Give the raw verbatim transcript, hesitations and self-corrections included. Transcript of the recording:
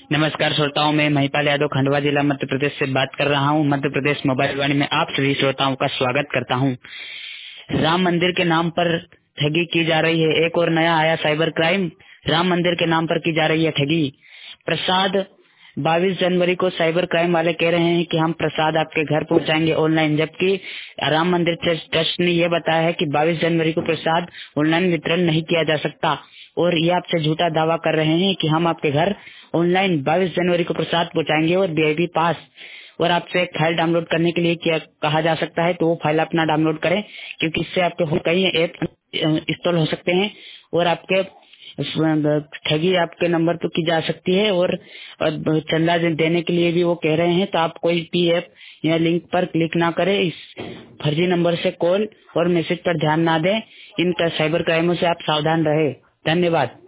नमस्कार श्रोताओं, मैं महिपाल यादव खंडवा जिला मध्य प्रदेश से बात कर रहा हूं। मध्य प्रदेश मोबाइल वाणी में आप सभी श्रोताओं का स्वागत करता हूं। राम मंदिर के नाम पर ठगी की जा रही है। एक और नया आया साइबर क्राइम। राम मंदिर के नाम पर की जा रही है ठगी। प्रसाद बाईस जनवरी को साइबर क्राइम वाले कह रहे हैं कि हम प्रसाद आपके घर पहुंचाएंगे ऑनलाइन, जबकि राम मंदिर ट्रस्ट ने यह बताया है कि बाईस जनवरी को प्रसाद ऑनलाइन वितरण नहीं किया जा सकता और ये आपसे झूठा दावा कर रहे हैं कि हम आपके घर ऑनलाइन बाईस जनवरी को प्रसाद पहुंचाएंगे और वीआईपी पास। और आपसे एक फाइल डाउनलोड करने के लिए क्या कहा जा सकता है, तो वो फाइल अपना डाउनलोड करें, क्योंकि इससे आपके फोन कई ऐप इंस्टॉल हो सकते हैं और आपके ठगी आपके नंबर पर की जा सकती है। और और चंदा देने के लिए भी वो कह रहे हैं, तो आप कोई भी ऐप या लिंक पर क्लिक ना करें। इस फर्जी नंबर से कॉल और मैसेज पर ध्यान ना दें। इन साइबर क्राइमों से आप सावधान रहे। धन्यवाद।